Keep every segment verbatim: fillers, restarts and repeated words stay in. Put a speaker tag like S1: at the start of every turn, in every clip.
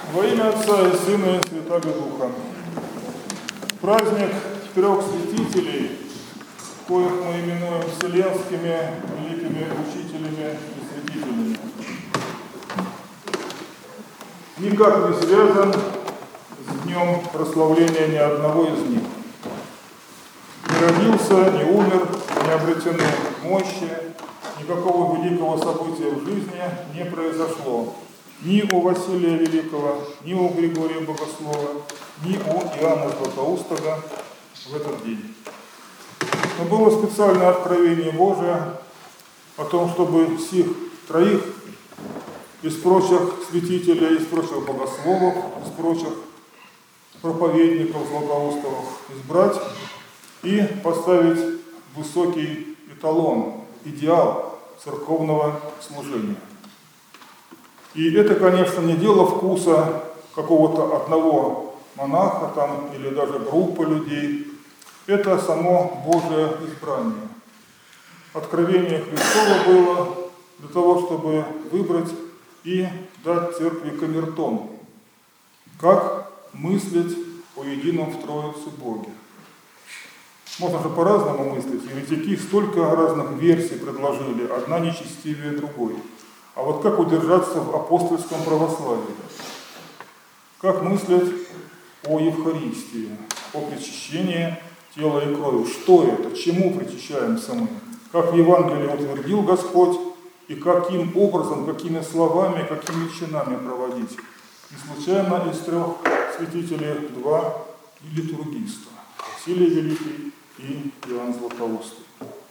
S1: Во имя Отца и Сына и Святаго Духа. Праздник трех святителей, коих мы именуем вселенскими великими учителями и святителями, никак не связан с днем прославления ни одного из них. Не родился, не умер, не обретены мощи, никакого великого события в жизни не произошло. Ни у Василия Великого, ни у Григория Богослова, ни у Иоанна Златоустого в этот день. Но было специальное откровение Божие о том, чтобы сих троих из прочих святителей, из прочих богословов, из прочих проповедников Златоустовых избрать и поставить высокий эталон, идеал церковного служения. И это, конечно, не дело вкуса какого-то одного монаха там, или даже группы людей. Это само Божие избрание. Откровение Христово было для того, чтобы выбрать и дать церкви камертон, как мыслить о едином в Троице Боге. Можно же по-разному мыслить. Еретики столько разных версий предложили, одна нечестивее другой. А вот как удержаться в апостольском православии? Как мыслить о Евхаристии, о причащении тела и крови? Что это? Чему причащаемся мы? Как в Евангелии утвердил Господь, и каким образом, какими словами, какими чинами проводить? Не случайно из трех святителей два литургиста. Василий Великий и Иоанн Златоустый.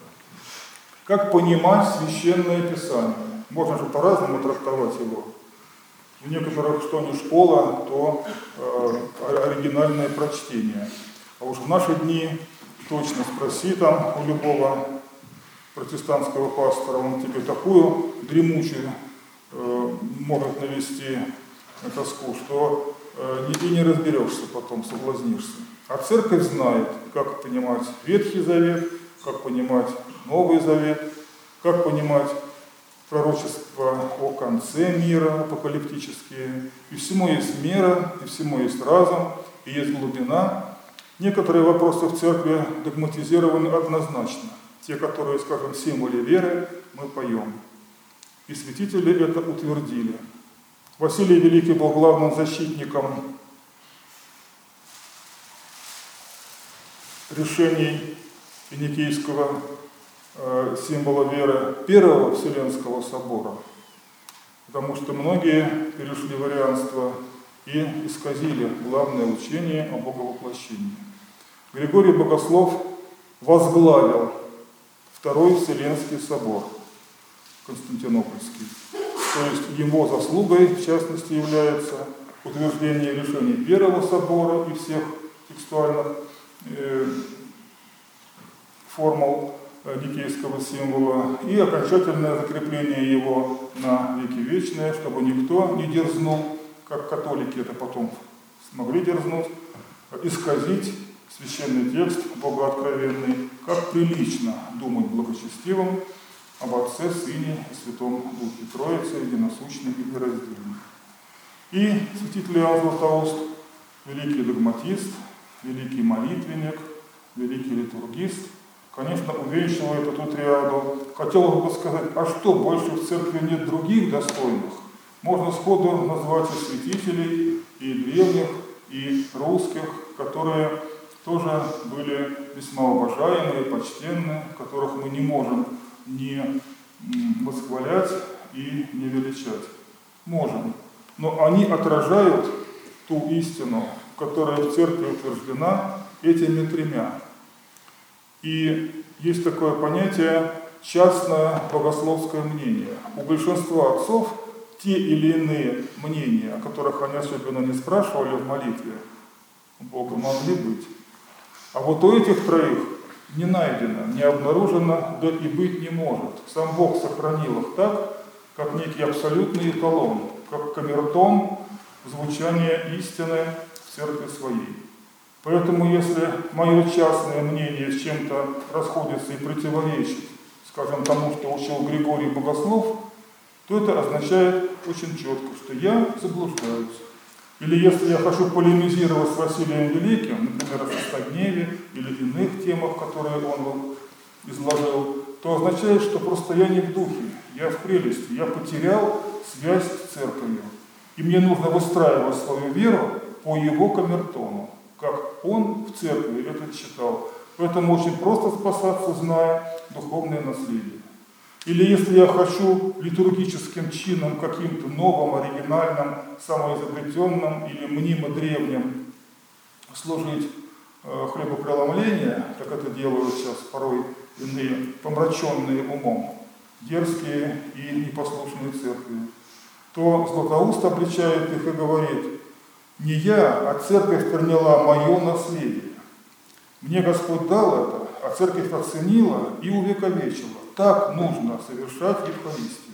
S1: Как понимать Священное Писание? Можно же по-разному трактовать его. У некоторых, что не школа, то э, оригинальное прочтение. А уж в наши дни точно спроси там у любого протестантского пастора, он тебе такую дремучую э, может навести на тоску, что э, нигде не разберешься потом, соблазнишься. А церковь знает, как понимать Ветхий Завет, как понимать Новый Завет, как понимать пророчества о конце мира, апокалиптические. И всему есть мера, и всему есть разум, и есть глубина. Некоторые вопросы в церкви догматизированы однозначно. Те, которые, скажем, символы веры, мы поем. И святители это утвердили. Василий Великий был главным защитником решений Финикийского э, символа веры Первого Вселенского собора, потому что многие перешли в арианство и исказили главное учение о Боговоплощении. Григорий Богослов возглавил Второй Вселенский собор Константинопольский. То есть его заслугой, в частности, является утверждение решений Первого собора и всех текстуальных э, формул никейского символа и окончательное закрепление его на веки вечные, чтобы никто не дерзнул, как католики это потом смогли дерзнуть, исказить священный текст богооткровенный, как прилично думать благочестивым об Отце, Сыне и Святом Духе, Троице, единосущной и нераздельной. И святитель Иоанн Златоуст, великий догматист, великий молитвенник, великий литургист, конечно, увенчивает эту триаду. Хотел бы сказать, а что, больше в церкви нет других достойных? Можно сходу назвать и святителей, и древних, и русских, которые тоже были весьма уважаемые, почтенные, которых мы не можем не восхвалять и не величать. Можем. Но они отражают ту истину, которая в церкви утверждена этими тремя. И есть такое понятие частное богословское мнение. У большинства отцов те или иные мнения, о которых они особенно не спрашивали в молитве, у Бога могли быть. А вот у этих троих не найдено, не обнаружено, да и быть не может. Сам Бог сохранил их так, как некий абсолютный эталон, как камертон звучания истины в церкви своей. Поэтому, если мое частное мнение с чем-то расходится и противоречит, скажем, тому, что учил Григорий Богослов, то это означает очень четко, что я заблуждаюсь. Или если я хочу полемизировать с Василием Великим, например, о шестогневе или иных темах, которые он изложил, то означает, что просто я не в духе, я в прелести, я потерял связь с церковью. И мне нужно выстраивать свою веру по его камертону, как он в церкви это читал. Поэтому очень просто спасаться, зная духовное наследие. Или если я хочу литургическим чином, каким-то новым, оригинальным, самоизобретенным или мнимо древним служить э, хлебопреломление, как это делают сейчас порой иные, помраченные умом, дерзкие и непослушные церкви, то Златоуст обличает их и говорит: не я, а церковь приняла мое наследие. Мне Господь дал это, а церковь оценила и увековечила. Так нужно совершать Евхаристию.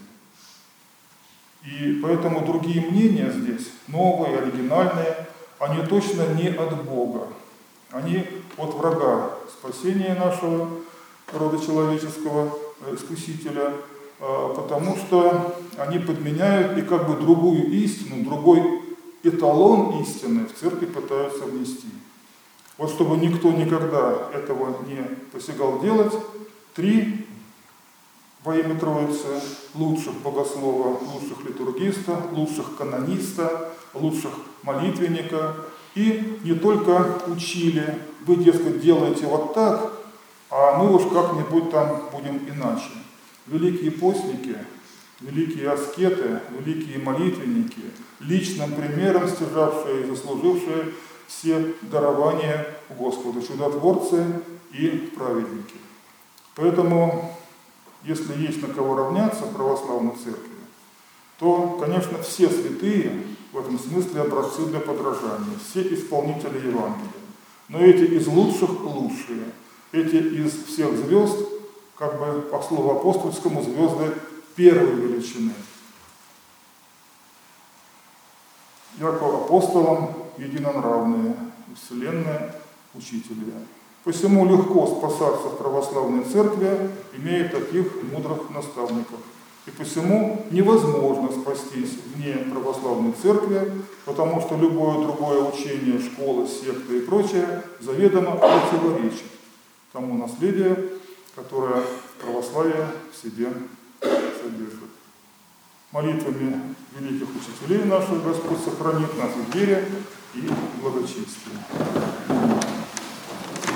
S1: И поэтому другие мнения здесь, новые, оригинальные, они точно не от Бога. Они от врага спасения нашего рода человеческого, искусителя, потому что они подменяют и как бы другую истину, другой эталон истины в церковь пытаются внести. Вот чтобы никто никогда этого не посягал делать, три во имя Троицы лучших богослова, лучших литургиста, лучших канониста, лучших молитвенника. И не только учили: вы, дескать, делаете вот так, а мы уж как-нибудь там будем иначе. Великие постники, великие аскеты, великие молитвенники, личным примером стяжавшие и заслужившие все дарования Господу, чудотворцы и праведники. Поэтому, если есть на кого равняться в православной церкви, то, конечно, все святые в этом смысле образцы для подражания, все исполнители Евангелия. Но эти из лучших лучшие, эти из всех звезд, как бы по слову апостольскому, звезды первой величины. Яко апостолам единонравные, вселенные учителя. Посему легко спасаться в православной церкви, имея таких мудрых наставников. И посему невозможно спастись вне православной церкви, потому что любое другое учение, школа, секта и прочее заведомо противоречит тому наследию, которое православие в себе содержит. Молитвами великих учителей наших Господь сохранит нас в вере и благочестии.